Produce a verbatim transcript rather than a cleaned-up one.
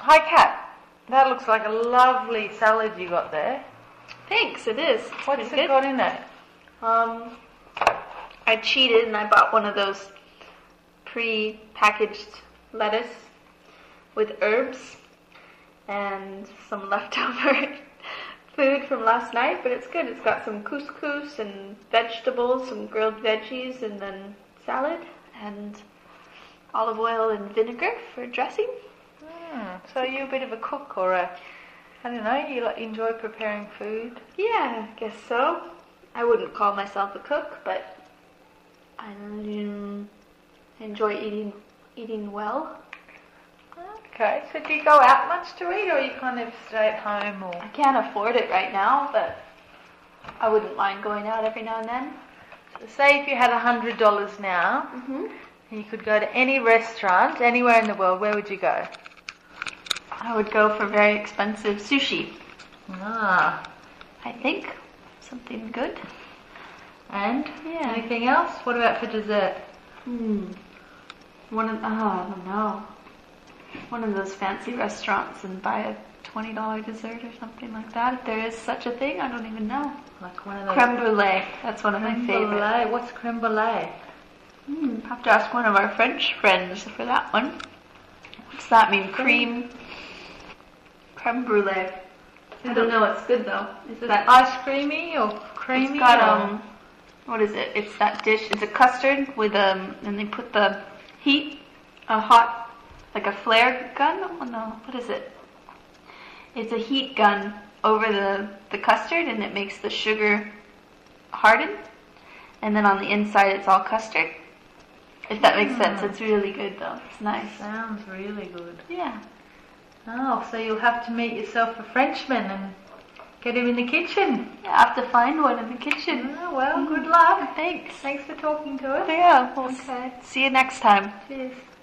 Hi, Kat. That looks like a lovely salad you got there. Thanks, it is. It's What's pretty it good. got in it? Um, I cheated and I bought one of those pre-packaged lettuce with herbs and some leftover food from last night, but it's good. It's got some couscous and vegetables, some grilled veggies, and then salad and olive oil and vinegar for dressing. Mm, so you're a bit of a cook, or a, I don't know, you like, enjoy preparing food? Yeah, I guess so. I wouldn't call myself a cook, but I um, enjoy eating eating well. Okay, so do you go out much to eat, or you kind of stay at home? Or I can't afford it right now, but I wouldn't mind going out every now and then. so say if you had a hundred dollars now, Mm-hmm. and you could go to any restaurant anywhere in the world, where would you go? I would go for very expensive sushi. Ah, I think something good. and Yeah. anything else? What about for dessert? Hmm. One of oh, I don't know. One of those fancy restaurants and buy a twenty dollar dessert or something like that. If there is such a thing, I don't even know. Like one of those Creme brulee. That's one of my creme favorites. brulee. What's creme brulee? Hmm. Have to ask one of our French friends for that one. What's that mean? Cream. Creme brulee. I don't know. It's good though. Is Is that it ice creamy or creamy? It's got or- um, what is it? It's that dish. It's a custard with um, and they put the heat, a hot, like a flare gun. Oh no, what is it? It's a heat gun over the the custard, and it makes the sugar harden. And then on the inside, it's all custard. If that makes sense, it's really good though. It's nice. Sounds really good. Yeah. Oh, so you'll have to meet yourself a Frenchman and get him in the kitchen. Yeah, I have to find one in the kitchen. Oh, well, good luck. Thanks. Thanks for talking to us. Yeah. We'll Okay. see you next time. Cheers.